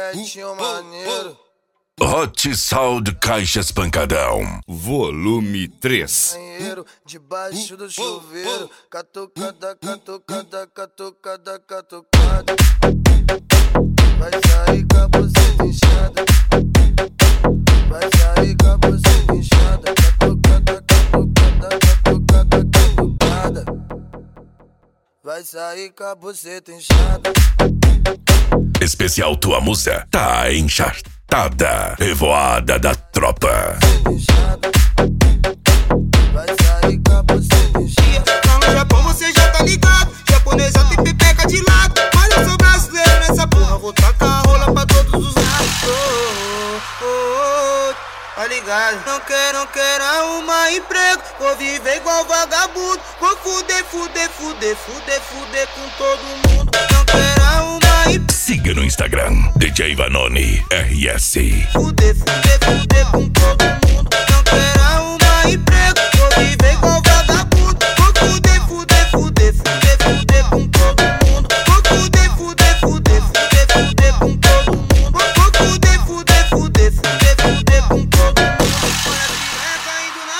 pretinho maneiro. Hot Sound Caixas Pancadão, volume 3. Banheiro, debaixo do chuveiro. Catucada, catucada, catucada, catucada. Vai sair com a buceta inchada. Vai sair com a buceta inchada. Catucada, catucada, catucada, catucada. Vai sair com a buceta inchada. Especial Tua Musa tá enchartada. Revoada da tropa. Vai sair com a buceta inchada. Lá no Japão você já tá ligado. Japonesa tem pepeca de lado. Mas eu sou brasileiro nessa porra. Vou tacar a rola pra todos os lados. Tá ligado? Não quero arrumar emprego. Vou viver igual vagabundo. Vou fuder com todo mundo. Não quero arrumar emprego. Siga no Instagram, DJ Vanoni RS. Fuder